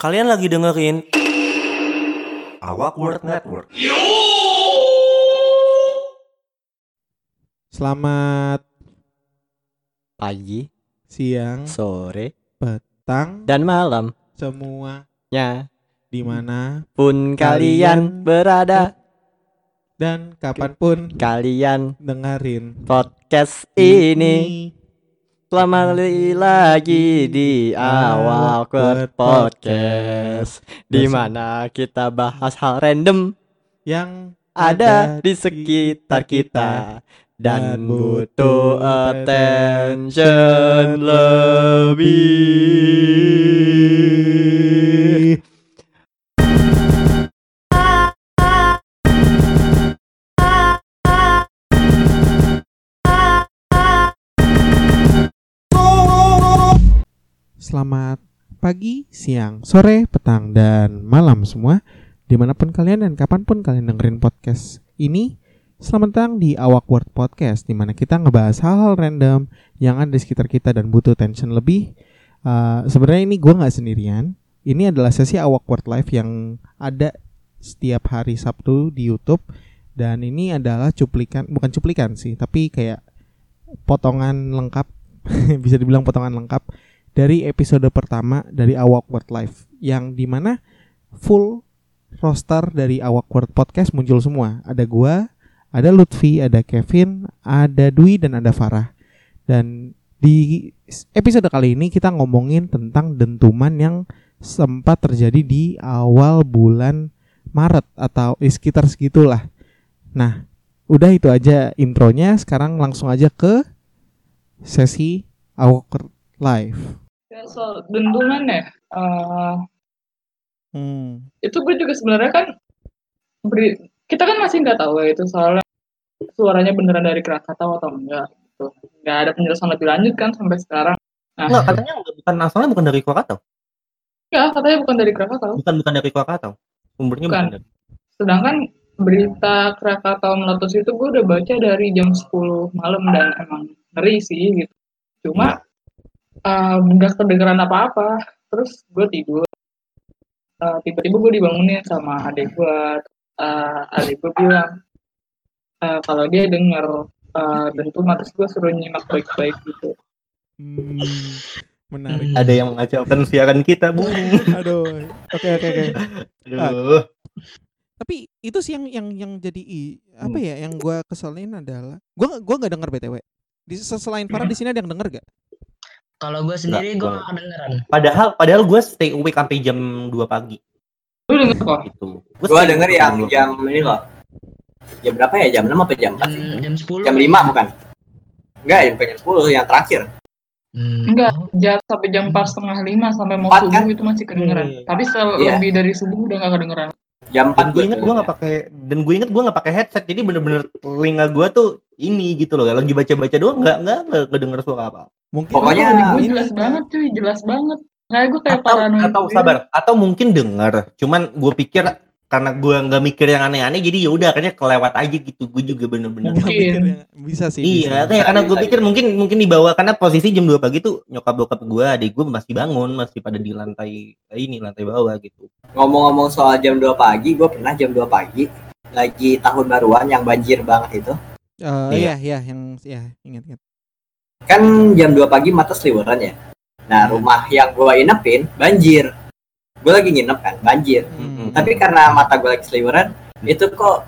Kalian lagi dengerin Awak Word Network. Selamat pagi, siang, sore, petang, dan malam semuanya dimana pun kalian berada dan kapanpun kalian dengerin podcast ini. Selamat lagi di Awak Word Podcast, di mana kita bahas hal random yang ada di sekitar kita dan butuh attention lebih. Selamat pagi, siang, sore, petang, dan malam semua, dimanapun kalian dan kapanpun kalian dengerin podcast ini. Selamat datang di Awak Word Podcast, dimana kita ngebahas hal-hal random yang ada di sekitar kita dan butuh attention lebih. Sebenarnya ini gue nggak sendirian. Ini adalah sesi Awak Word Live yang ada setiap hari Sabtu di YouTube. Dan ini adalah bukan cuplikan sih, tapi kayak potongan lengkap, bisa dibilang potongan lengkap dari episode pertama dari Awak Word Live, yang dimana full roster dari Awak Word Podcast muncul semua. Ada gua, ada Lutfi, ada Kevin, ada Dwi, dan ada Farah. Dan di episode kali ini kita ngomongin tentang dentuman yang sempat terjadi di awal bulan Maret atau sekitar segitulah. Nah, udah itu aja intronya. Sekarang langsung aja ke sesi Awak Word Live. Ya, soal dentuman ya, itu gue juga sebenarnya kan kita kan masih nggak tahu ya itu soalnya suaranya beneran dari Krakatau atau enggak gitu. Nggak ada penjelasan lebih lanjut kan sampai sekarang. Nggak, katanya asalnya bukan dari Krakatau. Ya, katanya bukan dari Krakatau. Bukan dari Krakatau. Sumbernya bukan dari. Sedangkan berita Krakatau meletus itu gue udah baca dari jam 10 malam dan emang ngeri sih gitu. Cuma nggak kedengeran apa-apa. Terus gue tidur. Tiba-tiba gue dibangunin sama adik gue. Adik gue bilang kalau dia denger dentuman, terus gue suruh nyimak baik-baik gitu. Menarik. Ada yang mengacaukan siaran kita, Bu. Aduh. Oke. Aduh. Tapi itu sih yang jadi apa ya? Yang gue keselin adalah gue nggak denger BTW. Selain Farah di sini ada yang denger gak? Kalau gue sendiri gue gak kedengeran. Padahal gue stay awake sampai jam 2 pagi. Lu denger kok? Gitu. Gue denger yang jam ini loh. Jam berapa ya? Jam 6 apa jam 4 sih? Jam 10. Jam 5 bukan? Enggak, bukan jam 10 yang terakhir. Enggak, sampai jam 4:30 sampai mau 4, subuh kan? itu masih kedengeran. Tapi lebih dari subuh udah gak kedengeran. Jam 4 gue inget gue nggak pakai headset, jadi bener-bener telinga gue tuh ini gitu loh, lagi baca doang nggak kedenger suara apa. Mungkin pokoknya gue jelas banget cuy, jelas banget. Kayak gue kayak paranoid. Atau mungkin denger, cuman gue pikir karena gue nggak mikir yang aneh-aneh, jadi ya udah akhirnya kelewat aja gitu. Gue juga bener-bener mungkin bisa sih. Iya, kayak karena gue pikir mungkin dibawa, karena posisi jam 2 pagi tuh nyokap bokap gue, adik gue masih bangun, masih pada di lantai bawah gitu. Ngomong-ngomong soal jam 2 pagi, gue pernah jam 2 pagi lagi tahun baruan yang banjir banget itu. Iya, yang ingat. Kan jam 2 pagi mata seliweran ya. Nah, rumah yang gue inepin banjir. Gue lagi nginep kan, banjir. Tapi karena mata gue lagi seliweran, itu kok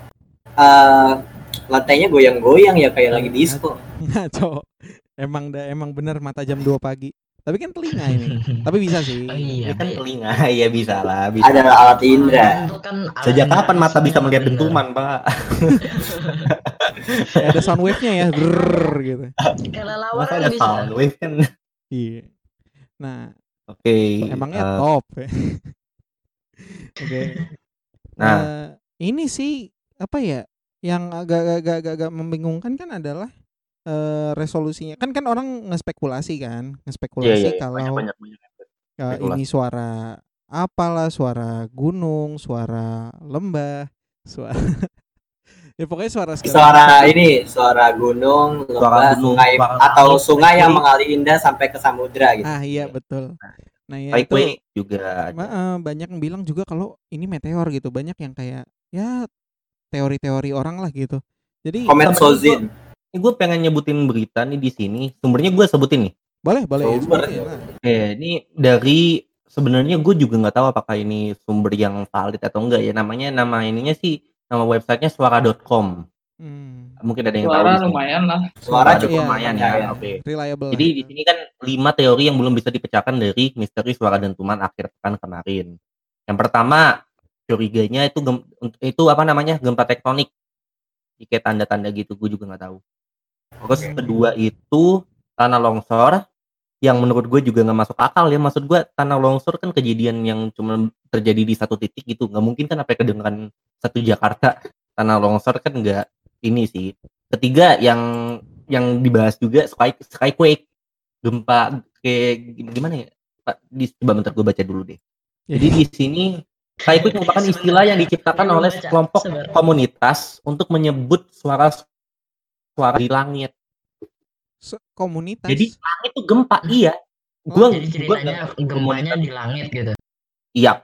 lantainya goyang-goyang ya, kayak lagi disco. Ngaco. Emang bener mata jam 2 pagi. Tapi kan telinga ini. Tapi bisa sih. Iya, kan telinga, ya bisa lah. Bisa. Ada alat indra. Sejak kapan mata bisa melihat dentuman, Pak? Ada sound wave-nya ya, brrrr gitu. Kelelawar ada bisa. sound wave kan. Iya. Nah, oke. Emangnya top ya. Oke. Nah, ini sih apa ya? Yang agak membingungkan kan adalah resolusinya. Kan orang ngespekulasi kalau banyak. Ini suara apalah, suara gunung, suara lembah, suara ya pokoknya suara gunung, lembah, sungai atau sungai yang mengalir indah sampai ke samudra gitu. Iya betul. Nah ya itu Skyway juga ada. banyak yang bilang juga kalau ini meteor gitu. Banyak yang kayak ya teori-teori orang lah gitu. Jadi Komet Sebenarnya Sozin. Ini gue pengen nyebutin berita nih di sini. Sumbernya gue sebutin nih. boleh Sumber. sebutin lah. Ini dari sebenarnya gue juga nggak tahu apakah ini sumber yang valid atau enggak ya. Nama ininya sih nama websitenya suara.com. Mungkin ada yang tahu Suara di sini. lumayan lah. Suara Suara cukup lumayan percaya. ya. Oke. Reliable. Jadi di sini kan 5 teori yang belum bisa dipecahkan dari misteri suara dentuman akhir pekan kemarin. Yang pertama, curiganya itu apa namanya? Gempa tektonik. Kayak tanda-tanda gitu, gue juga nggak tahu. Terus kedua itu tanah longsor yang menurut gue juga nggak masuk akal ya. Maksud gue tanah longsor kan kejadian yang cuma terjadi di satu titik gitu. Nggak mungkin kan apa kedengeran satu Jakarta tanah longsor kan nggak ini sih. Ketiga yang dibahas juga skyquake, gempa kayak gimana ya Pak? Coba bentar gue baca dulu deh. Jadi di sini skyquake merupakan istilah yang diciptakan oleh kelompok komunitas untuk menyebut suara di langit. Komunitas. Jadi langit itu gempa, iya. Jadi ceritanya gempanya di langit gitu. Iya,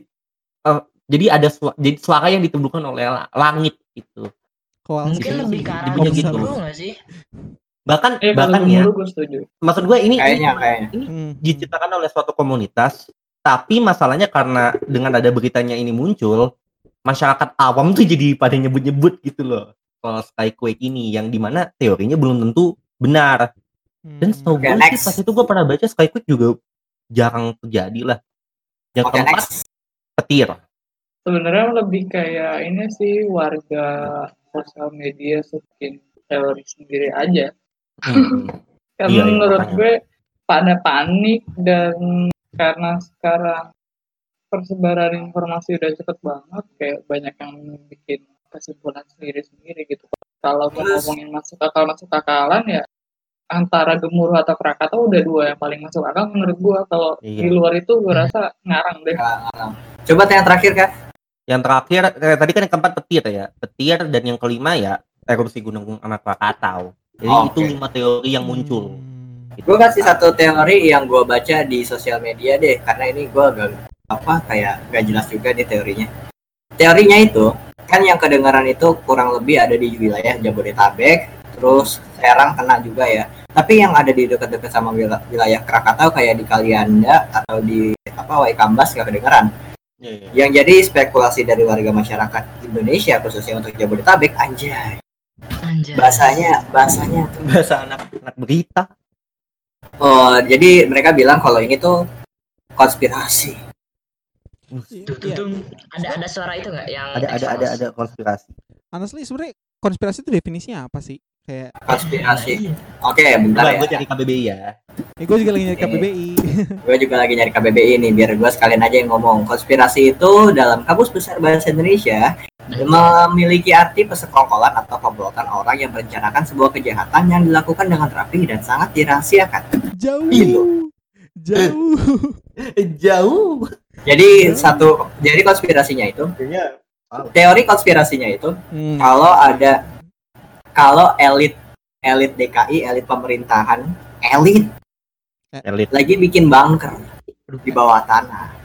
jadi ada suara yang ditimbulkan oleh langit gitu. Mungkin lebih ke arah gitu. gemuruh nggak sih? Bahkan kalau ya. gemuruh gue setuju. Maksud gue ini Kayaknya. diciptakan oleh suatu komunitas, tapi masalahnya karena dengan ada beritanya ini muncul, masyarakat awam tuh jadi pada nyebut-nyebut gitu loh. Kalau skyquake ini yang dimana teorinya belum tentu benar. Dan setahu gue sih pas itu gue pernah baca skyquake juga jarang terjadi lah. Yang keempat, petir. Sebenarnya lebih kayak ini sih warga sosial media bikin teori sendiri aja. Karena menurut gue pada panik dan karena sekarang persebaran informasi udah cepet banget, kayak banyak yang bikin kesimpulan sendiri-sendiri gitu. Kalau mau ngomongin masuk akalan ya antara gemuruh atau Krakatau udah dua yang paling masuk akal menurut gua. Kalau di luar itu gua rasa ngarang deh. Coba yang terakhir Kak. Yang terakhir tadi kan yang keempat petir ya. Petir dan yang kelima ya erupsi gunung anak Krakatau. Jadi itu 5 teori yang muncul. Gue kasih satu teori yang gue baca di sosial media deh, karena ini gue kayak gak jelas juga nih teorinya. Teorinya itu kan yang kedengaran itu kurang lebih ada di wilayah Jabodetabek, terus Serang kena juga ya. Tapi yang ada di dekat-dekat sama wilayah Krakatau kayak di Kalianda atau di Waikambas gak kedengaran. Yang jadi spekulasi dari warga masyarakat Indonesia khususnya untuk Jabodetabek, anjay. Bahasanya bahasa anak berita. Oh, jadi mereka bilang kalau ini tuh konspirasi. Ada suara itu nggak yang ada konspirasi. Honestly sebenarnya konspirasi itu definisinya apa sih? Kayak konspirasi. Oke, bentar ya. Gue cari KBBI ya. Gue juga lagi nyari KBBI. Gue juga lagi nyari KBBI nih, biar gue sekalian aja yang ngomong. Konspirasi itu dalam Kamus Besar Bahasa Indonesia memiliki arti persekongkolan atau komplotan orang yang merencanakan sebuah kejahatan yang dilakukan dengan rapi dan sangat dirahasiakan. Jauh. Jadi konspirasinya itu, teori konspirasinya itu, kalau elit DKI, elit pemerintahan, elit lagi bikin bunker di bawah tanah.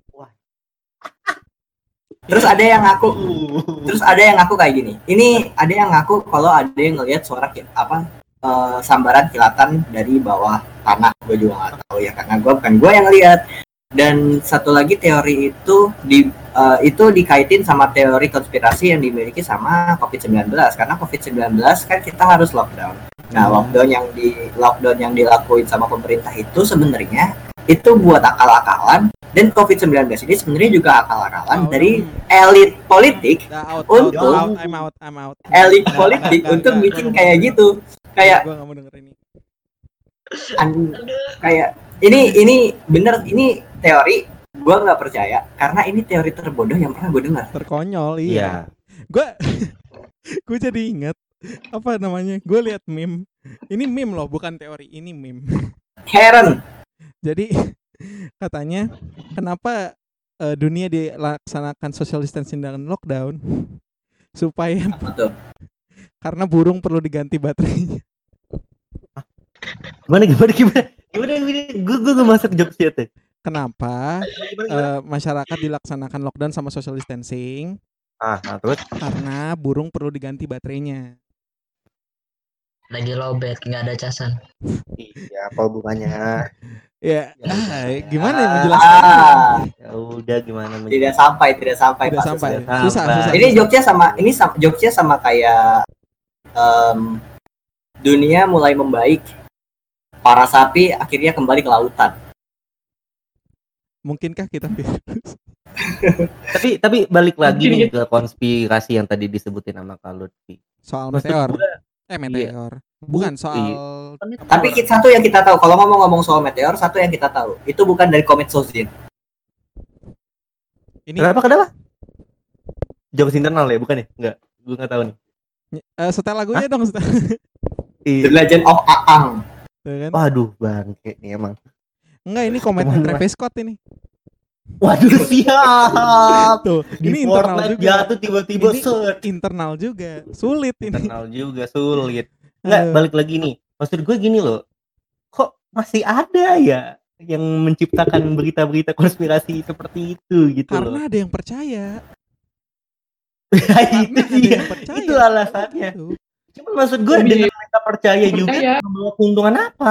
Terus ada yang ngaku kayak gini. Ini ada yang ngaku kalau ada yang ngelihat suara sambaran kilatan dari bawah tanah. Gue juga nggak tahu ya, karena bukan gue yang lihat. Dan satu lagi teori itu dikaitin sama teori konspirasi yang dimiliki sama COVID-19, karena COVID-19 kan kita harus lockdown. Nah, lockdown yang dilakuin sama pemerintah itu sebenarnya itu buat akal-akalan, dan COVID-19 ini sebenarnya juga akal-akalan dari elit politik untuk bikin kayak gitu. Kayak gua nggak mau denger ini. Kayak ini bener, ini teori. Gue nggak percaya karena ini teori terbodoh yang pernah gue dengar. Terkonyol, iya. Gue jadi inget apa namanya? Gue lihat meme. Ini meme loh, bukan teori. Ini meme. Heran. Jadi katanya kenapa dunia dilaksanakan social distancing dengan lockdown supaya karena burung perlu diganti baterainya. Gimana? Gue masuk jokes ya teh. kenapa masyarakat dilaksanakan lockdown sama social distancing? Terus Karena burung perlu diganti baterainya. Lagi lowbat, nggak ada casan. iya, apa hubungannya? Ya, gimana ya Ah, menjelaskannya? Ya udah gimana tidak sampai Tidak Pak sampai. Susah. Susah. Ini jokesnya sama kayak dunia mulai membaik, para sapi akhirnya kembali ke lautan. Mungkinkah kita virus? Tapi balik lagi Mungkin nih ke konspirasi yang tadi disebutin sama Kak Lutfi. Soal Maksud meteor. gua, Meteor. Bukan soal Tapi satu yang kita tahu, kalau ngomong soal meteor, satu yang kita tahu, itu bukan dari komet Sozin. ini Kenapa? Jokes internal ya, bukan ya? Enggak, gue nggak tahu nih. setel lagunya dong, setel. The Legend of Aang. Tuh kan? Waduh, bangke nih emang. Enggak, ini komen Teman-teman. Travis Scott ini. Waduh, siap. Tuh, Di ini internal Fortnite juga. jatuh tiba-tiba Ini set. internal juga. Sulit ini. Internal juga sulit. Enggak, Aduh. balik lagi nih. Maksud gue gini loh. Kok masih ada ya yang menciptakan berita-berita konspirasi seperti itu gitu loh. Karena ada yang percaya. Nah, Karena itu ada dia. yang percaya. Itu alasannya. Gitu. Cuma maksud gue Tapi dengan mereka percaya juga percaya. membawa keuntungan apa?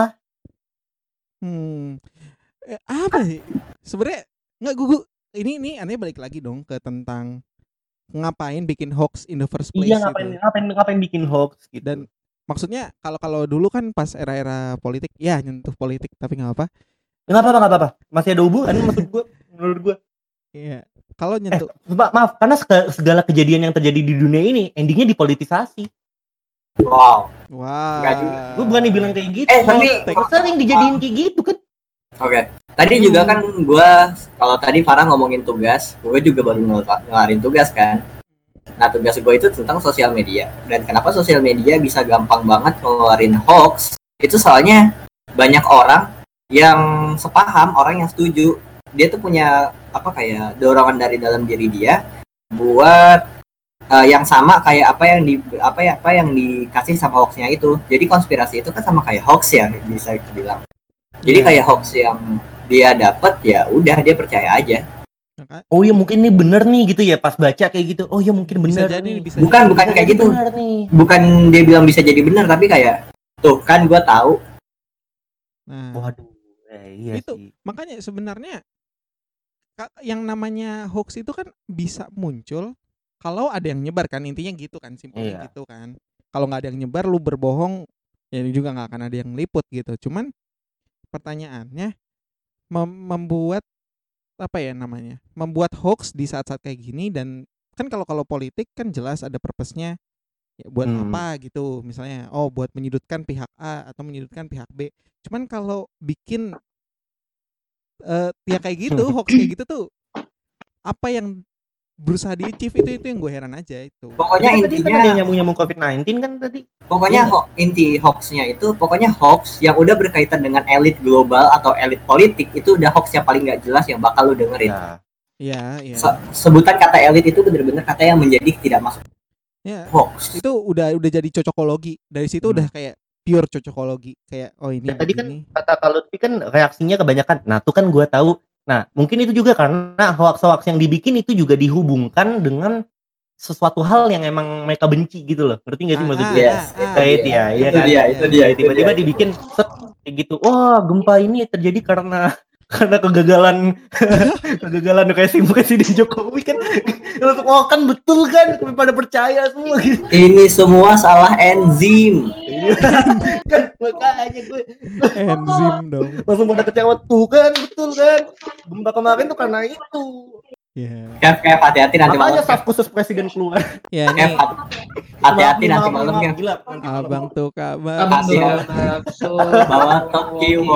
Apa sih? Sebenarnya nggak gugu. Ini aneh balik lagi dong ke tentang ngapain bikin hoax in the first place. Iya, gitu. ngapain bikin hoax gitu. Dan maksudnya kalau dulu kan pas era-era politik, ya nyentuh politik tapi nggak apa. Nggak apa-apa. Masih ada hubungan maksud gue, menurut gue. Iya. Kalau nyentuh, Maaf, karena segala kejadian yang terjadi di dunia ini endingnya dipolitisasi. Wow. wah. Nggak juga. Gue bukan bilang kayak gitu. Tapi sering dijadiin kayak gitu kan. Oke. Tadi juga kan kalau tadi Farah ngomongin tugas, gue juga baru ngelarin tugas kan. Nah, tugas gue itu tentang sosial media. Dan kenapa sosial media bisa gampang banget ngeluarin hoax? Itu soalnya banyak orang yang sepaham, orang yang setuju. Dia tuh punya kayak dorongan dari dalam diri dia buat yang sama kayak apa yang dikasih sama hoaxnya itu. Jadi konspirasi itu kan sama kayak hoax ya, bisa dibilang. Jadi kayak hoax yang dia dapat, ya udah dia percaya aja. Oh ya mungkin ini bener nih gitu ya, pas baca kayak gitu. Oh ya mungkin Bisa bener jadi, nih. bisa Bukan jadi. kayak gitu. Bener nih. Bukan dia bilang bisa jadi benar, tapi kayak tuh kan gue tahu. Nah, Waduh, iya itu sih. makanya sebenarnya yang namanya hoax itu kan bisa muncul kalau ada yang nyebar kan, intinya gitu kan, simpelnya Iya. gitu kan. Kalau nggak ada yang nyebar, lu berbohong, ya juga nggak akan ada yang liput gitu. Cuman pertanyaannya membuat membuat hoax di saat-saat kayak gini. Dan kan kalau politik kan jelas ada purpose-nya ya, buat apa gitu, misalnya buat menyudutkan pihak A atau menyudutkan pihak B. Cuman kalau bikin ya kayak gitu, hoax kayak gitu tuh, apa yang berusaha di-achieve itu yang gue heran aja itu. Pokoknya Tadi kan intinya ada yang nyambung COVID-19 kan tadi. Pokoknya inti hoaxnya itu pokoknya hoax yang udah berkaitan dengan elit global atau elit politik, itu udah hoax yang paling nggak jelas yang bakal lu dengerin. Iya. Sebutan kata elit itu bener-bener kata yang menjadi tidak masuk Ya, hoax. itu udah jadi cocokologi. Dari situ udah kayak pure cocokologi, kayak ini Ya, tadi kan begini. kata Kak Lutfi kan reaksinya kebanyakan. Nah, tuh kan gue tahu. Nah, mungkin itu juga karena hoax-hoax yang dibikin itu juga dihubungkan dengan sesuatu hal yang emang mereka benci gitu loh. Ngerti nggak sih maksud gue? Itu dia. Tiba-tiba dibikin set kayak gitu. Wah, gempa ini terjadi karena kegagalan Presiden Jokowi kan. Oh kan betul kan, pada percaya semua gitu. Ini semua salah enzim. Kan makanya gue Enzim dong. langsung pada kecewa tuh kan, betul kan. Gempa kemarin tuh karena itu. Ya. Kayak hati-hati nanti malam. Makanya staf khusus presiden keluar. Ya nih Hati-hati nanti malam ya. Gila. abang tuh kabar. Abang Hati-hati. bakso Bawa Tokyo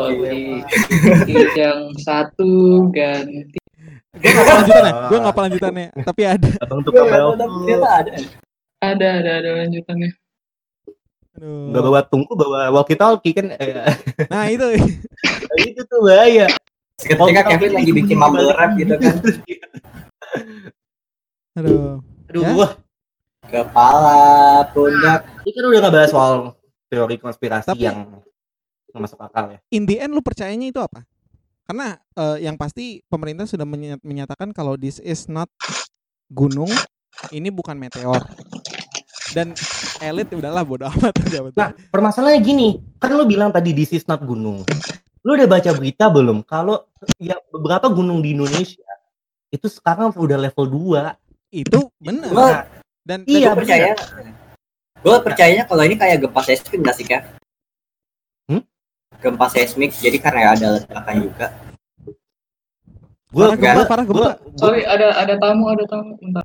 yang satu ganti. Gue nggak apa lanjutannya, tapi ada. Abang tuh kabel. Ada lanjutannya. Aduh. Enggak bawa tungku, bawa walkie talkie kan. Nah itu. Itu tuh bahaya. Ketika Kevin lagi bikin mumble rap gitu kan. Aduh. Aduh, Ya? wah. Kepala, pundak. Ini kan udah ngebahas soal teori konspirasi Tapi- yang nggak masuk akal ya. In the end lu percayanya itu apa? Karena yang pasti pemerintah sudah menyatakan kalau this is not gunung, ini bukan meteor. Dan elit udahlah bodo amat aja. Nah, permasalahannya gini, kan lu bilang tadi this is not gunung. Lu udah baca berita belum? Kalau ya beberapa gunung di Indonesia itu sekarang udah level 2. Itu benar. Gua- Dan Iya, percaya. Gue percayanya kalau ini kayak gempa seismik nggak sih, Kak? Gempa seismik, jadi karena ada ledakan juga. parah gempa. Sorry, ada tamu. Bentar.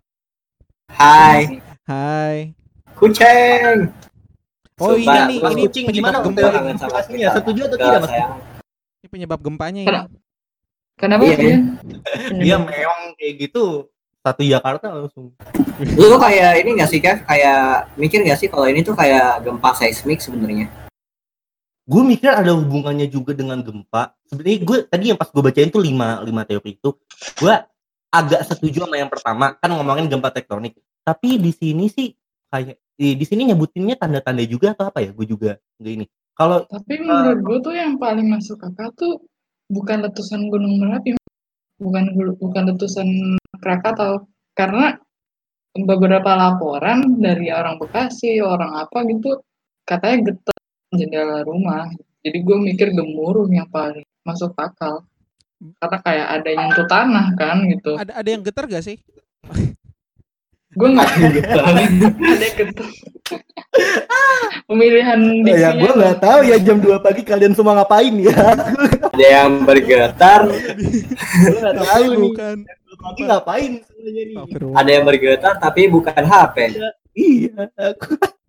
Hai, Kucing. Oh Sumpah, ini Mas ini Kucing penyebab gimana gempa. Kangen sama aplikasinya? kita. Setuju atau tidak, Mas? Sayang. Ini penyebab gempanya ini. Kenapa? Iya, Pian? Dia meong kayak gitu, satu Jakarta langsung. Lu kayak ini nggak sih, Kak? Kayak mikir nggak sih kalau ini tuh kayak gempa seismik sebenarnya? Gue mikir ada hubungannya juga dengan gempa. Sebenarnya gue tadi yang pas gue bacain tuh 5 teori itu, gue agak setuju sama yang pertama, kan ngomongin gempa tektonik. Tapi di sini sih kayak di sini nyebutinnya tanda-tanda juga atau apa ya? Gue juga nggak ini. Kalau Tapi menurut gue tuh yang paling masuk akal tuh bukan letusan Gunung Merapi, bukan letusan Krakatau, karena beberapa laporan dari orang Bekasi, orang apa gitu, katanya getar jendela rumah. Jadi gue mikir gemuruh yang paling masuk akal, karena kayak ada yang nyentuh tanah kan gitu. Ada yang getar gak sih? Gue nggak ada yang getar. Pemilihan ya gue nggak tahu ya jam 2 pagi kalian semua ngapain ya? Ada yang bergetar, Gue nggak tahu nih. Bukan. Pagi ngapain sebenarnya nih? ada yang bergetar tapi bukan HP. Iya, aku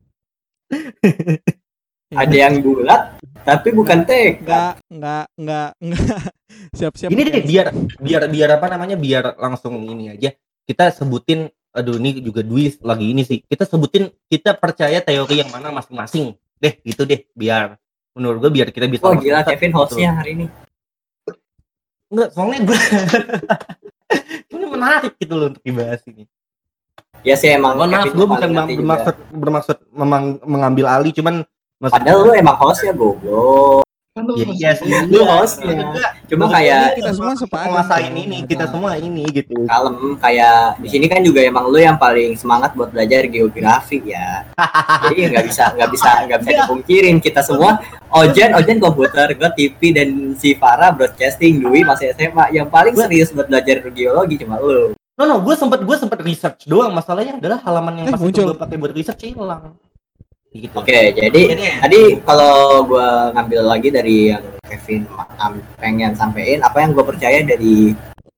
Ada yang bulat tapi bukan TK. Enggak. Siap-siap. ini deh biar apa namanya biar langsung ini aja kita sebutin. Aduh ini juga Dwi lagi ini sih, kita sebutin kita percaya teori yang mana masing-masing deh gitu deh, biar menurut gue biar kita bisa. Oh gila, Kevin hostnya hari ini. Enggak, soalnya gue ini menarik gitu loh untuk dibahas ini. Ya sih emang. Mohon maaf, Kevin gue bukan paling ngerti juga. bermaksud memang mengambil alih, cuman Padahal lu emang hostnya goblok. kan lu ya, masuk- iya sih, Lu hostnya. Cuma kayak kita semua sepakat. menguasain ini, kita semua ini gitu. kalem, kayak di sini kan juga emang lu yang paling semangat buat belajar geografi ya. Jadi nggak bisa dipungkirin kita semua. Ojen komputer, gue TV, dan si Farah broadcasting, Dwi masih SMA. Yang paling serius buat belajar geologi cuma lu. No, gue sempet research doang. Masalahnya adalah halaman yang pas itu muncul. gue pakai buat research hilang. Gitu. Oke, jadi tadi kalau gue ngambil lagi dari yang Kevin pengen sampein, apa yang gue percaya dari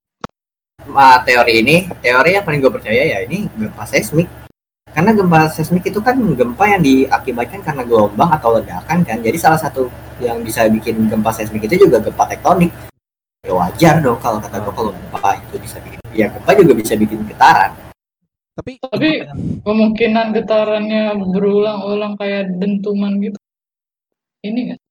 teori ini, teori yang paling gue percaya ya ini gempa seismik. Karena gempa seismik itu kan gempa yang diakibatkan karena gelombang atau ledakan kan. Jadi salah satu yang bisa bikin gempa seismik itu juga gempa tektonik. Ya wajar dong kalau kata gue, kalau gempa itu bisa bikin, ya gempa juga bisa bikin getaran. Tapi kemungkinan getarannya berulang-ulang kayak dentuman gitu. Ini nggak?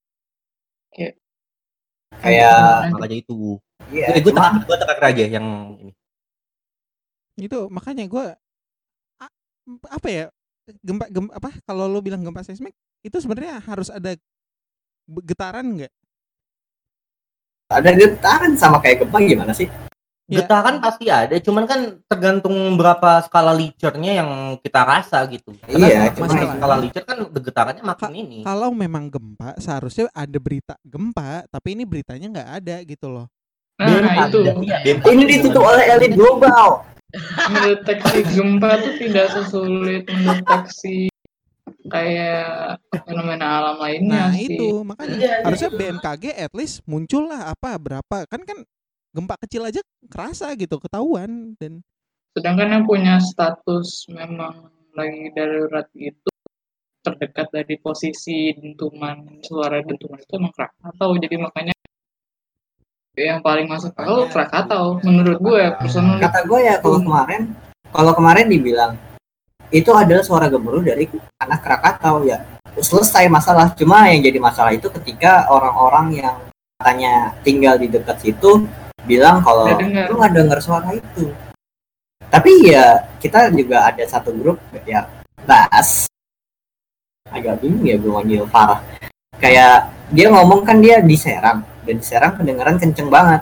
Kayak Makanya itu. iya, Gue terakhir aja yang ini. itu makanya gue apa ya, gempa apa, kalau lo bilang gempa seismik itu sebenarnya harus ada getaran nggak? ada getaran sama kayak gempa gimana sih? Ya. Getaran pasti ada, cuman kan tergantung berapa skala Richternya yang kita rasa gitu. Iya, Karena cuma- skala Richter kan getarannya makin ini. Kalau memang gempa seharusnya ada berita gempa, tapi ini beritanya nggak ada gitu loh. Nah itu Ini ditutup oleh elit global. mendeteksi gempa tuh tidak sesulit mendeteksi kayak fenomena alam lainnya Nah sih. itu makanya harusnya BMKG at least muncul lah apa berapa kan gempa kecil aja kerasa gitu, ketahuan. Dan Sedangkan yang punya status memang lagi darurat itu terdekat dari posisi dentuman, suara dentuman itu emang Krakatau. Jadi makanya yang paling masuk akal Krakatau menurut gue personal. Kata gue ya kalau kemarin dibilang itu adalah suara gemuruh dari anak Krakatau, ya selesai masalah. Cuma yang jadi masalah itu ketika orang-orang yang katanya tinggal di dekat situ bilang kalau Nggak dengar. lu nggak dengar suara itu. Tapi ya kita juga ada satu grup ya bahas, agak bingung ya gue manggil Farah. Kayak dia ngomong kan dia di Serang Dan di Serang kedengeran kenceng banget.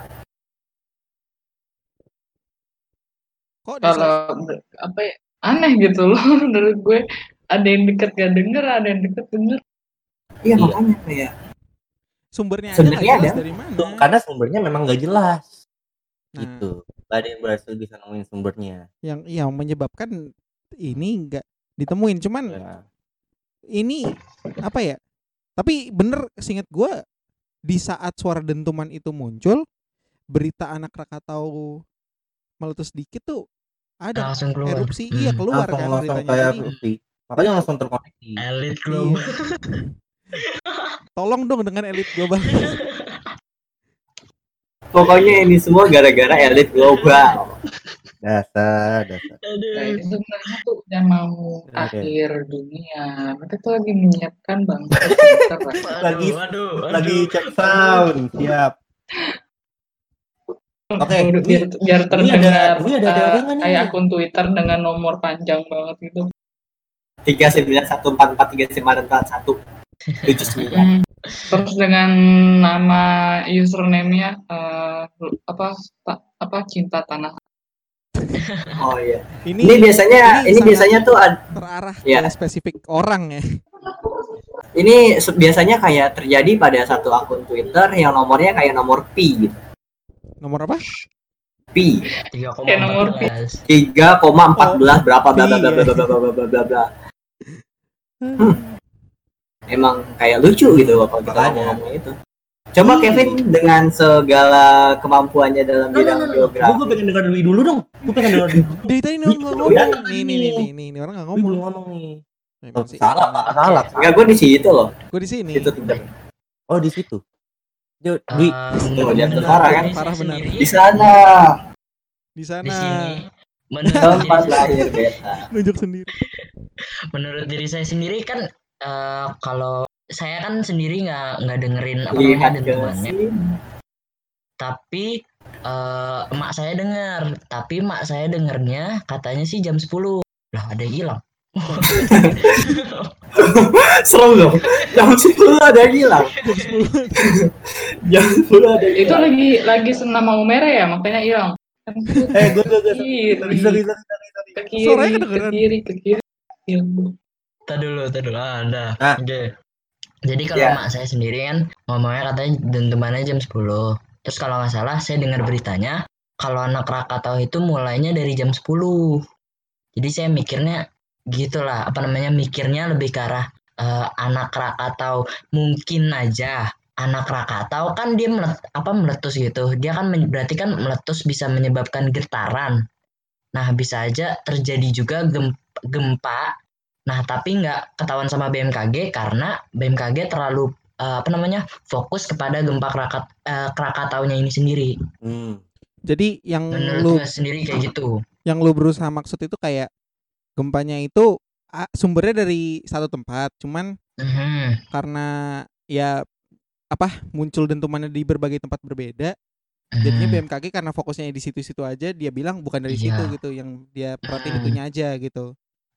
Kok di Kalau apa ya, aneh gitu loh menurut gue. Ada yang deket gak denger, ada yang deket denger. Iya, Iya. makanya kayak sumbernya aja nggak Sebenarnya jelas ada. dari mana. Tuh, karena sumbernya memang nggak jelas. Nah, Gitu. Gak ada yang berhasil bisa nemuin sumbernya. yang menyebabkan ini nggak ditemuin. Cuman Ya. ini apa ya? Tapi bener seingat gue di saat suara dentuman itu muncul, berita anak Krakatau meletus dikit tuh ada Langsung keluar. erupsi. Iya keluar Langsung kan kayak beritanya. Jadi erupsi. Makanya langsung terkoneksi. Elit iya. global. Tolong dong dengan elit global. pokoknya ini semua gara-gara elit global. Dasar. Nah, Aduh. itu sebenarnya tuh udah mau Oke. akhir dunia. Mereka tuh lagi menyiapkan bangsa kita, Pak. Lagi cek sound. Siap. Oke, biar terdengar ini ada teori nggak nih? kayak akun Twitter dengan nomor panjang banget gitu. 391443941 79. Terus dengan nama username-nya apa cinta tanah. Oh iya. Ini Ini biasanya sangat tuh terarah Ya. ke spesifik orang ya. ini biasanya kayak terjadi pada satu akun Twitter yang nomornya kayak nomor pi gitu. Nomor apa? Pi. Kayak nomor 3,14. 3,14 berapa bla bla bla bla bla bla bla bla bla. Emang kayak lucu gitu kalau kita Makanya. ngomong itu. Coba Kevin dengan segala kemampuannya dalam bidang geografi. Gue pengen dengar dulu dong. Gue pengen dengar dulu. Dari tadi nggak ngomong. Nih orang nggak Gue belum ngomong. ngomong nih. Memang sih. Salah. Enggak, gue di situ loh. Gue di sini. Itu tidak. Oh, di situ. Tuh, dia Menurut parah kan? diri saya Parah benar. sendiri, Di sana Di sana. di sini menurut tempat diri, lahir beta. Nunjuk sendiri. menurut diri saya sendiri kan kalau saya kan sendiri nggak dengerin apa Lihat namanya ke dentumannya, sini. tapi emak saya dengar, tapi emak saya dengernya katanya sih jam 10 lah ada yang hilang. Serem dong. Jam 10 ada yang hilang. Jam 10 ada yang Itu hilang. lagi senam mau merah ya, makanya hilang. Gue Kiri, ke kiri, Suaranya ke kedengeran. kiri, ke kiri. Hilang. Tadi dulu ada. Ah. Oke. Jadi kalau Ya. emak saya sendiri kan ngomongnya katanya dentumannya jam 10. Terus kalau nggak salah saya dengar beritanya kalau anak Krakatau itu mulainya dari jam 10. Jadi saya mikirnya gitulah, mikirnya lebih ke arah anak Krakatau. Mungkin aja anak Krakatau kan dia meletus gitu. Dia kan berarti kan meletus bisa menyebabkan getaran. Nah, bisa aja terjadi juga gempa. Nah, tapi nggak ketahuan sama BMKG karena BMKG terlalu fokus kepada gempa Krakataunya ini sendiri. Jadi yang Menurut gue sendiri kayak gitu. Yang lu berusaha maksud itu kayak gempanya itu sumbernya dari satu tempat, cuman karena ya muncul dentumannya di berbagai tempat berbeda, jadinya BMKG karena fokusnya di situ-situ aja, dia bilang bukan dari situ gitu, yang dia perhatiin itunya aja gitu.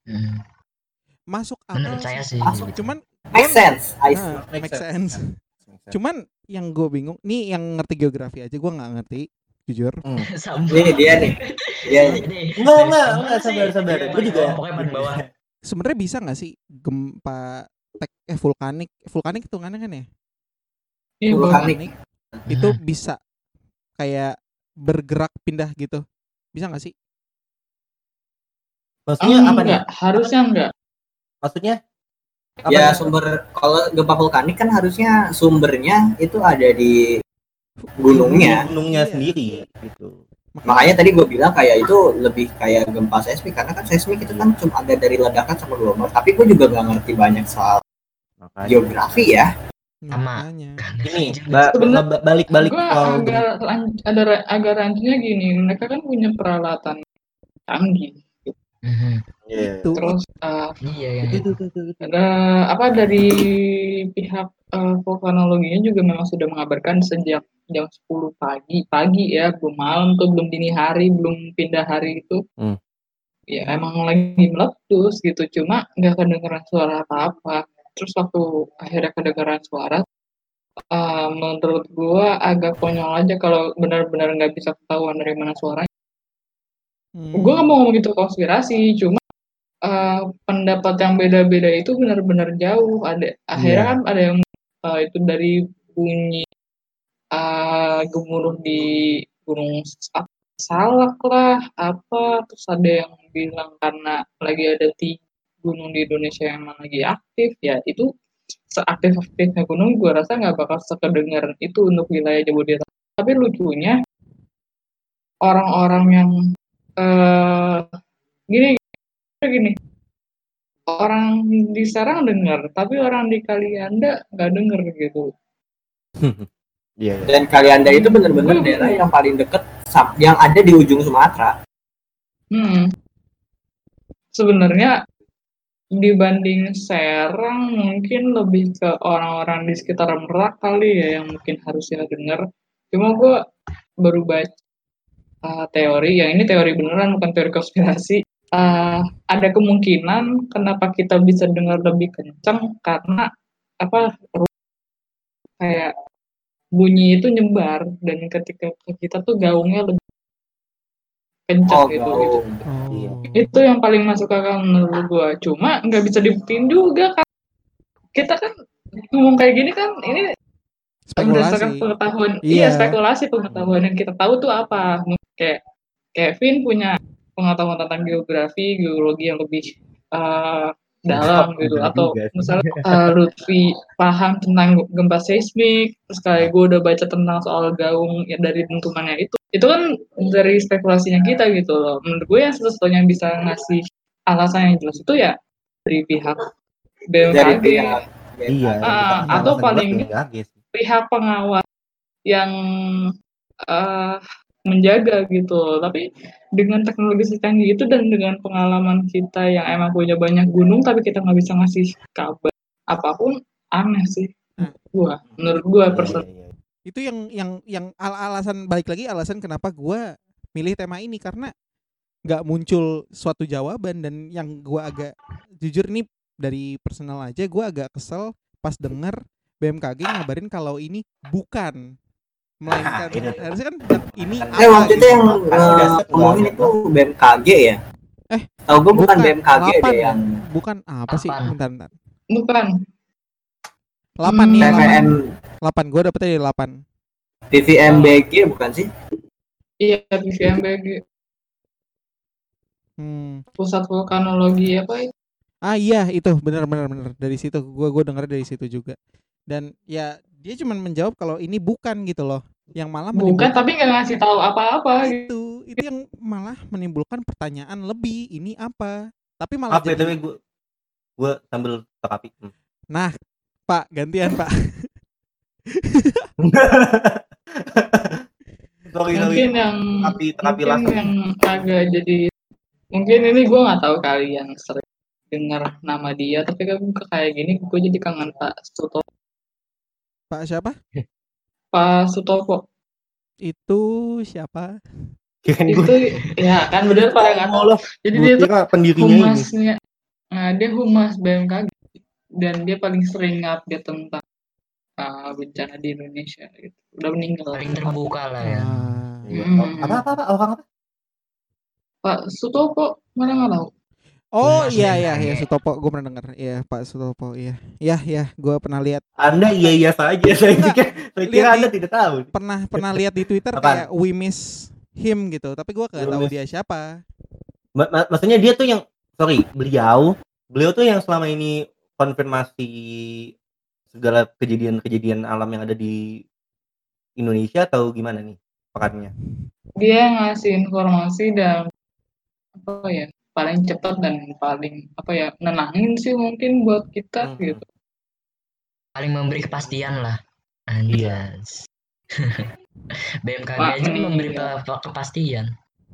Masuk akal. Menurut saya sih. Cuman make sense. Make sense. Cuman yang gue bingung, nih yang ngerti geografi aja gue nggak ngerti, jujur. Ini dia nih. Enggak, sabar. Gue juga pokoknya paling bawah. Sebenarnya bisa nggak sih gempa vulkanik hitungannya kan ya? Iya, Vulkanik. Itu bisa kayak bergerak pindah gitu, bisa nggak sih? Maksudnya apa nih? Harusnya enggak. Maksudnya? Ya sumber kalau gempa vulkanik kan harusnya sumbernya itu ada di gunungnya. Gunungnya sendiri gitu. Makanya tadi gue bilang kayak itu lebih kayak gempa seismik karena kan seismik itu kan cuma ada dari ledakan sama gelombang. Tapi gue juga nggak ngerti banyak soal geografi ya. Makanya. Ini balik soal agak rancunya gini, mereka kan punya peralatan canggih. Terus ada dari pihak vulkanologinya juga memang sudah mengabarkan sejak jam 10 pagi ya, belum malam tuh, belum dini hari, belum pindah hari itu. Ya emang lagi meletus gitu, cuma nggak kedengeran suara apa-apa. Terus waktu akhirnya kedengeran suara, menurut gua agak konyol aja kalau benar-benar nggak bisa ketahuan dari mana suaranya. Gua nggak mau ngomong itu konspirasi, cuma pendapat yang beda-beda itu benar-benar jauh. Akhirnya kan ada yang itu dari bunyi gemuruh di Gunung Salak lah, apa, terus ada yang bilang karena lagi ada 3 gunung di Indonesia yang emang lagi aktif, ya itu seaktif-aktifnya gunung gue rasa nggak bakal sekedengar itu untuk wilayah Jabodetabek. Tapi lucunya orang-orang yang eh gini gini, orang di Serang dengar, tapi orang di Kalianda nggak denger gitu. Iya. Dan Kalianda itu benar-benar daerah yang paling deket yang ada di ujung Sumatera. Sebenarnya dibanding Serang mungkin lebih ke orang-orang di sekitar Merak kali ya yang mungkin harusnya dengar. Cuma gue baru baca teori, yang ini teori beneran bukan teori konspirasi. Ada kemungkinan kenapa kita bisa dengar lebih kencang karena apa, kayak bunyi itu nyebar dan ketika kita tuh gaungnya lebih kencang gitu. Iya. Itu yang paling masuk akal menurut gua. Cuma nggak bisa dibuktiin juga kan. Kita kan ngomong kayak gini kan ini berdasarkan pengetahuan. Iya, spekulasi pengetahuan yang kita tahu tuh apa. Kayak Kevin punya pengetahuan tentang geografi, geologi yang lebih dalam gitu, atau misalnya Lutfi paham tentang gempa seismik, terus kayak gue udah baca tentang soal gaung ya dari dentumannya itu kan dari spekulasinya kita gitu loh. Menurut gue yang satu-satunya yang bisa ngasih alasan yang jelas itu ya dari pihak BMKG, atau paling pihak pengawas yang menjaga gitu. Tapi dengan teknologi secanggih itu dan dengan pengalaman kita yang emang punya banyak gunung tapi kita nggak bisa ngasih kabar apapun, aneh sih. Menurut gua personal. Itu yang alasan, balik lagi alasan kenapa gua milih tema ini, karena nggak muncul suatu jawaban. Dan yang gua agak jujur nih dari personal aja, gua agak kesel pas denger BMKG ngabarin kalau ini bukan, melainkan harusnya kan ini waktu itu yang ngomongin itu BMKG ya. Tahu gue bukan BMKG deh yang bukan apa sih, bentar bukan 8 nih, 8 gue dapetnya di 8 PVMBG bukan sih? Iya, PVMBG. Pusat vulkanologi apa itu? Iya itu benar dari situ gue dengar dari situ juga. Dan ya dia cuma menjawab kalau ini bukan gitu loh, yang malah bukan tapi nggak ngasih tahu apa-apa gitu. Itu yang malah menimbulkan pertanyaan lebih, ini apa, tapi malah jadi gue sambil terapi. Nah Pak, gantian Pak. Mungkin yang agak jadi, mungkin ini gue nggak tahu kalian sering dengar nama dia, tapi kan kayak gini gue jadi kangen Pak Sutopo. Pak siapa? Pak Sutopo. Itu siapa? Itu ya kan bener Pak, nggak tahu. Jadi dia tuh humasnya, dia humas BMKG dan dia paling sering update tentang bencana di Indonesia gitu. Udah meninggal. Paling terbuka lah ya. Apa orang apa? Pak Sutopo, mana nggak tahu. Oh iya Sutopo, gue pernah dengar. Iya Pak Sutopo, iya gue pernah lihat. Anda iya saja, saya kira Anda tidak tahu. Pernah lihat di Twitter kayak we miss him gitu, tapi gue nggak tahu dia siapa. Maksudnya dia tuh yang beliau tuh yang selama ini konfirmasi segala kejadian alam yang ada di Indonesia atau gimana nih perannya? Dia ngasih informasi dan apa ya, paling cepat dan paling nenangin sih mungkin buat kita gitu. Paling memberi kepastian lah. Anjas. BMKG aja memberi kepastian.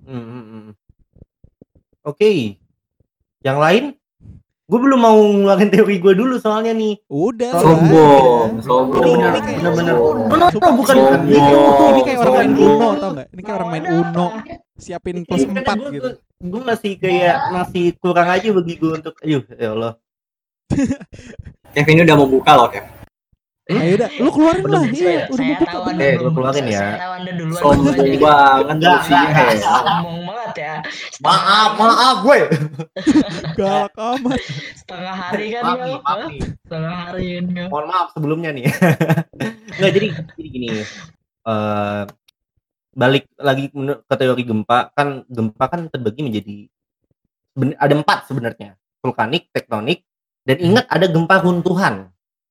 Oke. Yang lain? Gue belum mau ngeluarin teori gue dulu soalnya nih. Udah. Sombong. Bener-bener. Bukan. Ini kayak orang main Uno, tau nggak? Ini kayak orang main Uno. Siapin plus 4 gitu. Gue masih kurang aja bagi gue untuk ya Allah. Kevin udah mau buka loh, Kev. Ayo udah, lu keluarin lah. Iya, udah Saya mau tahu buka Anda Lu dulu. keluarin ya. Saya tahu Anda duluan. Sombong duluan. banget lu sih. Sombong banget ya. Maaf gue. galak amat. Setengah hari kan Maaf ya. nih, maaf nih. Setengah hari kan ya. Mohon maaf sebelumnya nih. Nggak, jadi gini. Balik lagi ke teori gempa kan terbagi menjadi ada 4 sebenarnya. Vulkanik, tektonik, dan ingat ada gempa runtuhan.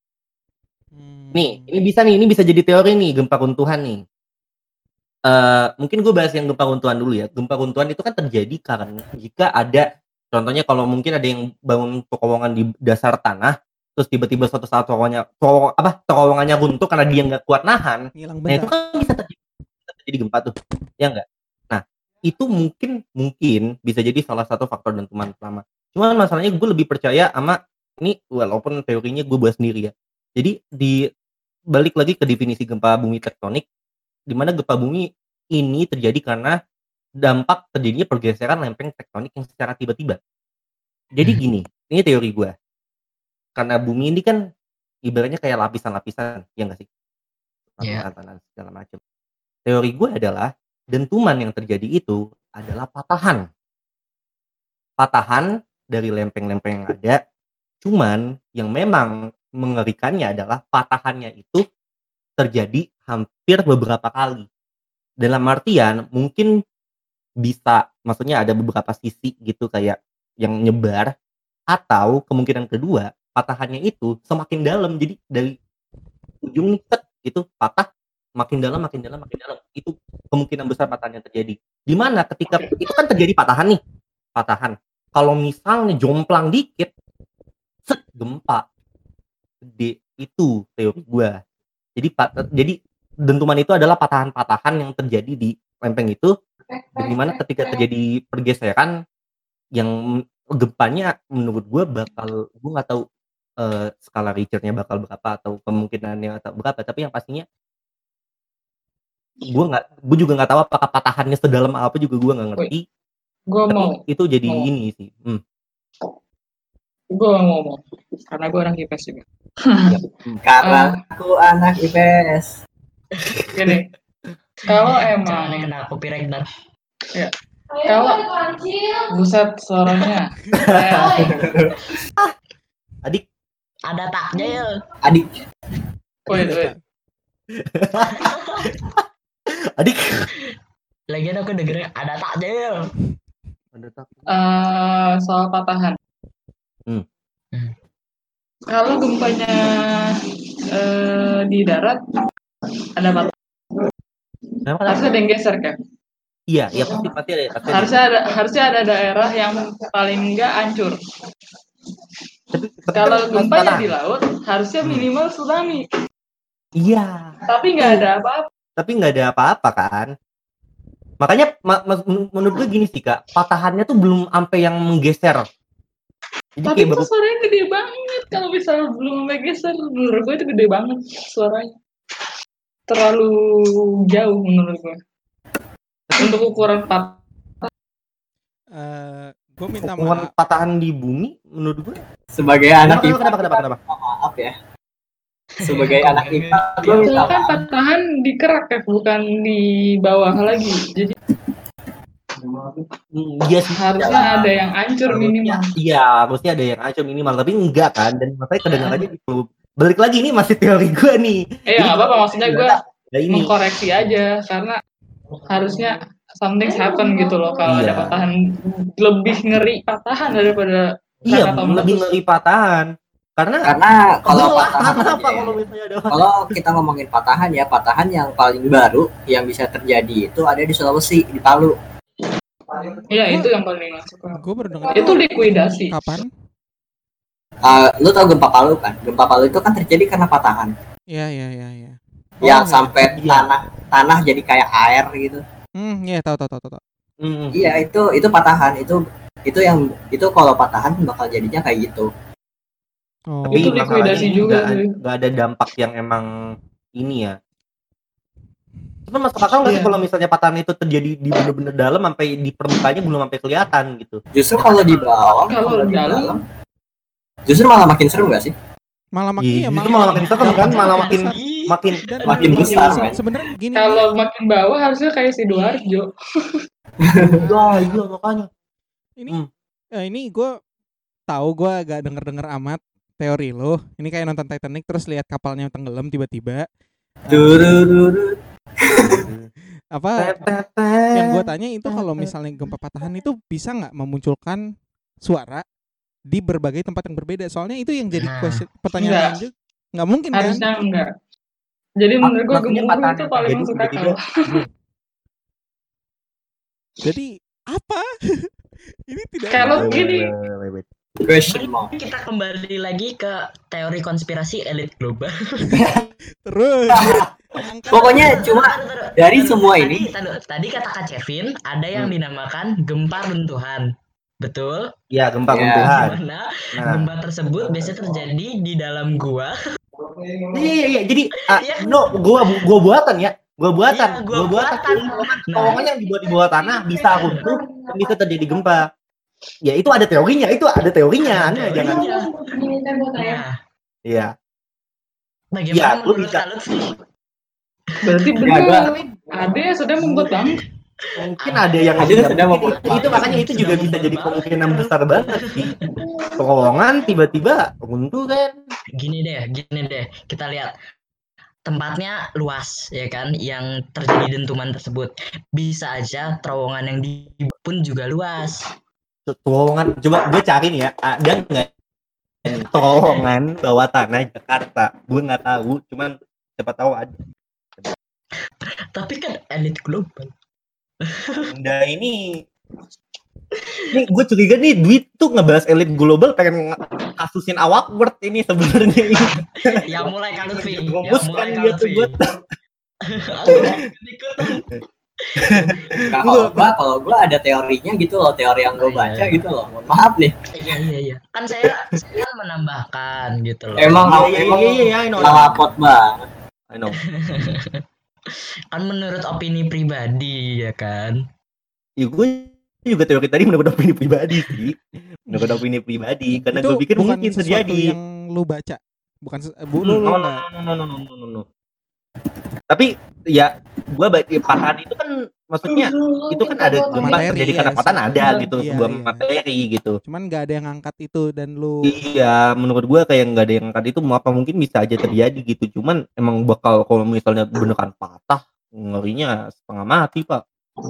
Nih, ini bisa jadi teori nih, gempa runtuhan nih. Mungkin gue bahas yang gempa runtuhan dulu ya. Gempa runtuhan itu kan terjadi karena jika ada, contohnya kalau mungkin ada yang bangun terowongan di dasar tanah, terus tiba-tiba suatu saat terowongannya runtuh karena dia nggak kuat nahan. Ngilang Nah itu bentar. kan bisa terjadi gempa tuh, ya nggak? Nah itu mungkin bisa jadi salah satu faktor dentuman pertama. Cuman masalahnya gue lebih percaya sama ini, walaupun teorinya gue bahas sendiri ya. Jadi balik lagi ke definisi gempa bumi tektonik, di mana gempa bumi ini terjadi karena dampak terjadinya pergeseran lempeng tektonik yang secara tiba-tiba. Jadi gini, ini teori gue. Karena bumi ini kan ibaratnya kayak lapisan-lapisan, ya nggak sih? Iya. Lapisan segala macam. Teori gue adalah dentuman yang terjadi itu adalah patahan. Patahan dari lempeng-lempeng yang ada. Cuman yang memang mengerikannya adalah patahannya itu terjadi hampir beberapa kali. Dalam artian mungkin bisa, maksudnya ada beberapa sisi gitu kayak yang nyebar, atau kemungkinan kedua patahannya itu semakin dalam, jadi dari ujung nih gitu patah makin dalam itu kemungkinan besar patahannya terjadi. Dimana ketika itu kan terjadi patahan, kalau misalnya jomplang dikit gempa gede, itu teori gua. Jadi dentuman itu adalah patahan-patahan yang terjadi di lempeng itu, dan dimana ketika terjadi pergeseran yang gempanya menurut gue nggak tahu skala Richternya bakal berapa atau kemungkinannya atau berapa, tapi yang pastinya gue juga nggak tahu apakah patahannya sedalam apa, juga gue nggak ngerti. Gue Tapi mau itu jadi ini sih. gue ngomong karena gue orang IPS juga. Karena aku anak IPS. Gini, kalau Jangan emang kena copyright ntar. ya, kalau buset suaranya Adik, Ada takjil. Adik, wait. adik. Lagian aku dengernya ada takjil. Soal patahan. Kalau gempanya di darat ada patahan, harusnya ada yang geser kan? Iya pasti ada. Harusnya ada daerah yang paling enggak hancur. Tapi Kalau kan gempanya di laut, harusnya minimal tsunami. Iya. Tapi nggak ada apa-apa kan. Makanya menurut gue gini sih Kak, patahannya tuh belum sampai yang menggeser. Jadi tapi itu suaranya gede banget. Kalau misalnya belum sampai geser, menurut gue itu gede banget suaranya. Terlalu jauh menurut gue. Untuk ukuran patahan. Gue minta ukuran maaf. Patahan di bumi menurut gue. Sebagai anak IPA. Kenapa? Maaf ya. Sebagai anak IPA, gue minta Itu kan patahan di kerak ya, bukan di bawah lagi. Jadi harusnya ada yang hancur minimal. Iya, harusnya ada yang hancur minimal, tapi enggak kan. Dan makanya kedengarannya gitu. Balik lagi ini masih teori gue nih. Nggak apa-apa, maksudnya gue mengkoreksi aja karena harusnya something happen gitu loh kalau ada patahan. Lebih ngeri patahan daripada lebih ngeri patahan. Karena kalau patahan kalau kita ngomongin patahan ya, patahan yang paling baru yang bisa terjadi itu ada di Sulawesi, di Palu. Iya, itu yang paling masuk. Gue baru dengar. Itu likuidasi. Kapan? Lu tau gempa Palu kan? Gempa Palu itu kan terjadi karena patahan. Iya. Yang sampai tanah jadi kayak air gitu. Iya, tahu. Iya, itu patahan. Itu kalau patahan bakal jadinya kayak gitu. Tapi itu likuidasi juga nggak ada dampak yang emang ini ya. Cuma masuk akal nggak sih kalau misalnya patahan itu terjadi di bener-bener dalam sampai di permukaannya belum sampai kelihatan gitu. Justru kalau di bawah, kalau di dalam justru malah makin seru nggak sih? Malah makin Iya, ya itu malah makin serem kan, malah makin Makin besar, kan? Sebenarnya gini. Kalau makin bawah harusnya kayak Sidoarjo. Wah, iya makanya. Ini gue tahu, gue agak denger amat teori lo. Ini kayak nonton Titanic terus lihat kapalnya tenggelam tiba-tiba. Durururut. Apa yang gue tanya itu, kalau misalnya gempa patahan itu bisa nggak memunculkan suara di berbagai tempat yang berbeda? Soalnya itu yang jadi pertanyaan lanjut. Nggak mungkin kan? Harusnya enggak. Jadi menurut gue Maksudnya gemuruh patahan itu yang paling terjadi masuk akal. tiba-tiba. Jadi apa? Ini tidak Kalau ada. gini, Question mark. Kita kembali lagi ke teori konspirasi elit global. Terus Pokoknya cuma dari semua ini. Tadi kata Kak Kevin ada yang dinamakan gempa runtuhan. Betul? Iya, gempa Iya. runtuhan. Dimana Nah. gempa tersebut biasanya terjadi di dalam gua. Iya. Jadi Iya. gua buatan ya. Gua buatan. Iya, gua buatan. Terowongan yang dibuat di bawah tanah bisa runtuh dan bisa terjadi gempa. Ya itu ada teorinya, Anda jangan. Nah, Iya. bagaimana lu menurut bisa. Kak Lutfi? berarti Ya, benar. Ada yang sudah membuat bangsa. Mungkin ada yang Sudah membuat itu makanya itu juga bisa jadi kemungkinan besar banget sih. Terowongan tiba-tiba runtuh kan. Gini deh, kita lihat tempatnya luas ya kan, yang terjadi dentuman tersebut. Bisa aja terowongan yang dibuat pun juga luas. Terowongan, coba gue cari nih ya, ada nggak terowongan bawah tanah Jakarta? Gue nggak tahu, cuman siapa tahu ada. Tapi kan elit global. Anda ini gue curiga nih Duit tuh ngebahas elit global pengen kasusin awkward ini sebenarnya. Ya mulai Kak Lutfi. Rumuskan dia tuh buat. Nah, kalau gua ada teorinya gitu loh, teori yang gua baca gitu loh. Mohon maaf nih. Iya. Kan saya menambahkan gitu loh. Emang Iya, I know. lapot banget. I know. Kan menurut opini pribadi ya kan. Ya gue juga teori tadi menurut opini pribadi sih. Karena itu gue pikir bukan mungkin sesuatu terjadi. yang lu baca, bukan No. Tapi ya gue patahan itu kan maksudnya itu kan ada gempa Materi, terjadi karena ya. patahan ada gitu, Iya, sebuah iya. materi gitu. Cuman nggak ada yang angkat itu dan lu Iya, menurut gue kayak nggak ada yang angkat itu, apa mungkin bisa aja terjadi gitu. Cuman emang bakal kalau misalnya beneran patah, ngerinya setengah mati pak.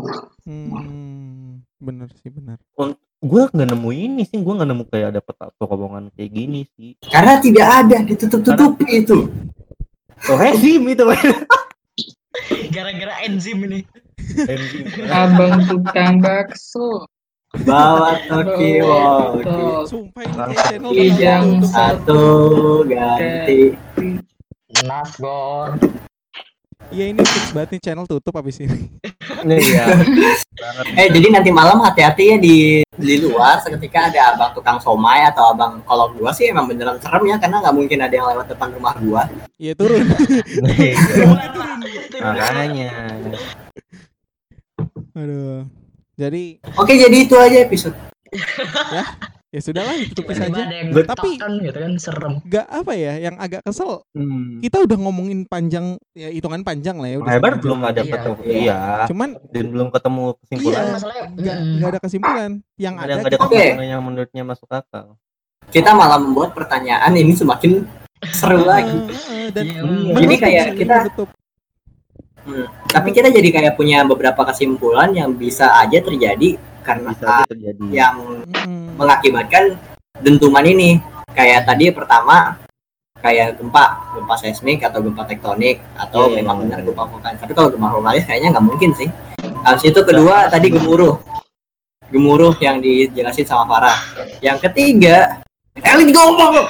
bener sih. Gue nggak nemu ini sih, gue nggak nemu kayak ada peta terowongan kayak gini sih. Karena tidak ada ditutup-tutupi itu. Oh rezim itu. Gara-gara enzim ini. Abang tukang bakso. Bawa Toki Walkie. Sumpah ini Bang, kayak channel Kijang bakal tutup. Satu ganti. Nasgor. Iya, ini fix banget nih channel tutup abis ini. Iya. Jadi nanti malam hati-hati ya di luar seketika ada abang tukang somai atau abang, kalau gua sih emang beneran serem ya, karena nggak mungkin ada yang lewat depan rumah gua. Iya, turun. Makanya. Aduh. Jadi Oke, jadi itu aja episode. ya sudahlah, ditutup saja. Ada yang Tapi- kan gitu kan serem. Gak apa ya, yang agak kesel, kita udah ngomongin panjang, ya hitungan panjang lah ya. Udah Lebar setengah belum jam. ada Iya. ketemu. Iya. Cuman Dan belum ketemu kesimpulan. Iya. Masalahnya nggak ada kesimpulan. Yang Ada ada nggak ada kita Oke. kesimpulan yang menurutnya masuk akal. Kita malah membuat pertanyaan ini semakin seru lagi. dan Iya, menutup Jadi kayak sih, kita- menutup. Tapi kita jadi kayak punya beberapa kesimpulan yang bisa aja terjadi karena Bisa aja terjadi. yang Mm. mengakibatkan dentuman ini. Kayak tadi pertama kayak gempa seismik atau gempa tektonik atau Iya. memang benar gempa vulkanis. Tapi kalau gempa vulkanis kayaknya nggak mungkin sih. Habis itu kedua tadi gemuruh yang dijelasin sama Farah. Yang ketiga elit global.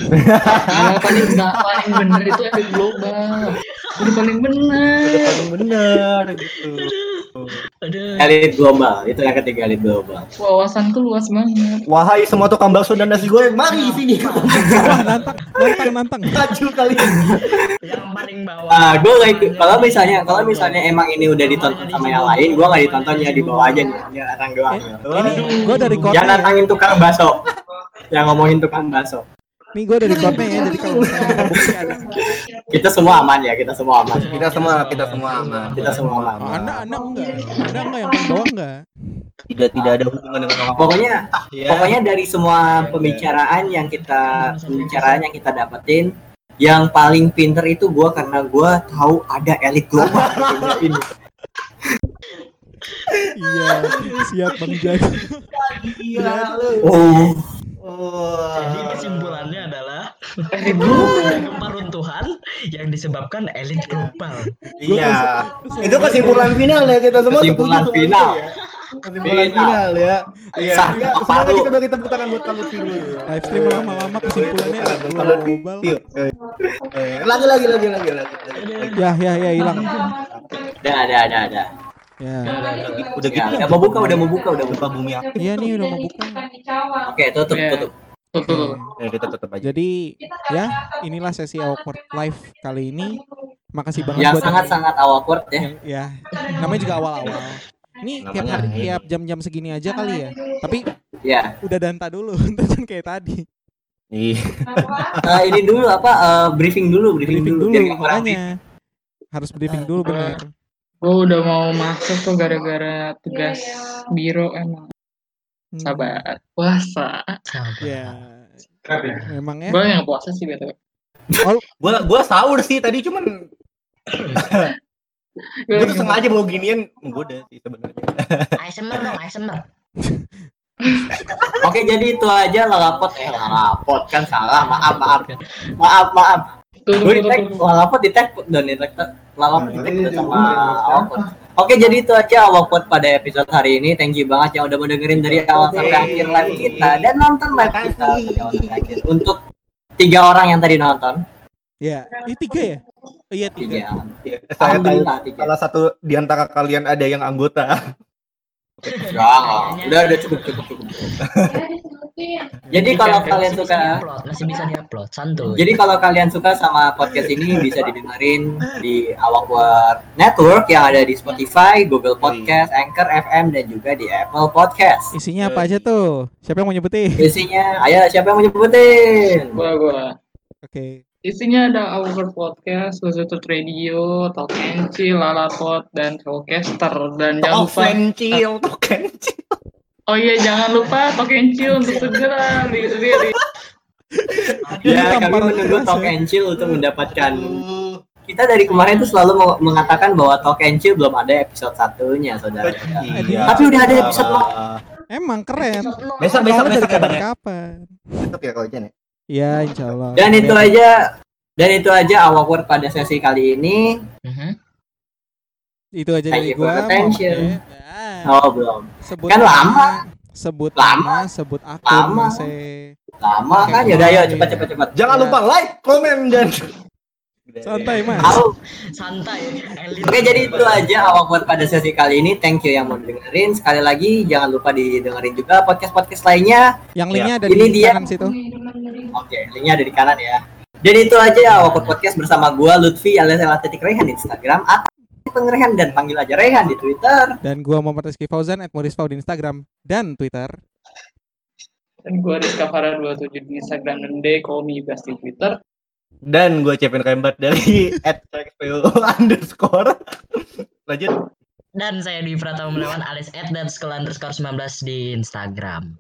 Paling bener itu elit global. Udah paling bener. Paling benar gitu. Aduh. Elit global itu yang ketiga, elit global. Wawasanku luas banget. Wahai semua tukang bakso dan nasi goreng, mari sini. Wah, nantang. Maju kali. Yang paling bawah. Gue nggak ikut. Kalau misalnya emang ini udah ditonton sama yang lain, gue nggak ditonton ya, di bawah aja nih. Ya orang doang. Ini gue dari kota. Jangan nantangin tukang bakso. Yang ngomongin tukang bakso. Nih gue dari recordnya ya, jadi kalau misalnya ada bukti ada. Kita semua aman ya, kita semua aman. Kita semua aman. Kita semua aman. Oh, anda enggak yang paling bawah enggak? Tidak ada hubungan dengan orang. Pokoknya dari semua pembicaraan yang kita dapetin, yang paling pinter itu gue, karena gue tahu ada elit global di dunia ini. Iya, siap Bang Jago. Jadi kesimpulannya adalah gempa runtuhan yang disebabkan elit global. Iya. Itu kesimpulan final ya, kita semua Kesimpulan setuju final. ya. Kesimpulan final ya. Iya. Semoga kita bagi tepuk tangan buat Kak Lutfi dulu. Live stream lama-lama kesimpulannya global. Yuk. Lagi. Ya hilang. Ada. Ya. Udah gitu. Udah mau buka bumi aktif. Iya nih udah mau buka. Oke, tutup. Ya, kita tutup aja. Jadi ya inilah sesi awkward live kali ini. Makasih banget Yang buat sangat awkward ya. ya. Namanya juga awal-awal. Ini tiap jam-jam segini aja kali ya. Tapi Ya. udah danta dulu, kan kayak tadi. Iya. Ini dulu briefing dulu biar nggak kurang. Makanya harus briefing dulu bener. Gue udah mau masuk tuh gara-gara tugas biro emang. Sabar, puasa. Ya. Memang ya. Gue yang puasa sih betul. Gua sahur sih tadi, cuman gue tuh sengaja bawa ginian menggoda sih sebenarnya. ASMR. Oke, jadi itu aja lalapot kan salah. Maaf. Gue lalapot di tag dan lalapot di tag sama awkward. Oke, jadi itu aja awkward pada episode hari ini. Thank you banget yang udah mau dengerin dari awal sampai akhir live kita dan nonton live kita dari awal sampai akhir. Untuk 3 orang yang tadi nonton. Ya, ini 3 ya? Oh, iya 3. Saya tahu salah satu di antara kalian ada yang anggota. Udah cukup. Jadi kalau kalian suka, masih bisa diupload, santuy. Jadi kalau kalian suka sama podcast ini bisa didengerin di Awkward Network yang ada di Spotify, Google Podcast, Anchor FM dan juga di Apple Podcast. Isinya apa aja tuh? Siapa yang mau nyebutin? Ayo siapa yang mau nyebutin? Gua. Oke. Isinya ada Awkward Podcast, Lutut Radio, Talk and Chill, Lalapot, dan Showcaster. Dan jangan lupa Talk and Chill. Oh iya, jangan lupa Talk and Chill untuk segera dirilis. Ya, kami menunggu Talk and Chill untuk mendapatkan. Kita dari kemarin tuh selalu mengatakan bahwa Talk and Chill belum ada episode 1-nya, saudara. Iya. Tapi udah ada episode 0. Emang keren. Besok dari kapan? Kapan? Ya kalau Jen ya. Ya, insyaallah. Dan itu aja awkward pada sesi kali ini. Itu aja dari gua. Belum. Sebut kan lama. Sebut akun masih lama kan. Ya udah, ayo cepat. Jangan lupa like, komen dan santai Mas. Santai. Oke, jadi itu aja awkward pada sesi kali ini. Thank you yang mau dengerin. Sekali lagi jangan lupa didengerin juga podcast lainnya. Yang linknya ada ini di kanan situ. Oke, linknya ada di kanan ya. Jadi itu aja awkward podcast bersama gua Lutfi alias @Rehan di Instagram, @Rehan dan panggil aja Rehan di Twitter. Dan gua Muhammad Rizky Fauzan @Morisfau di Instagram dan Twitter. Dan gua Rizka Farah 27 di Instagram dan Dekomi Bas di Twitter. Dan gue Kevin Rembat dari @xpo_. Lanjut. Dan saya Dwi Pratama Menawan alias @dan_19 di Instagram.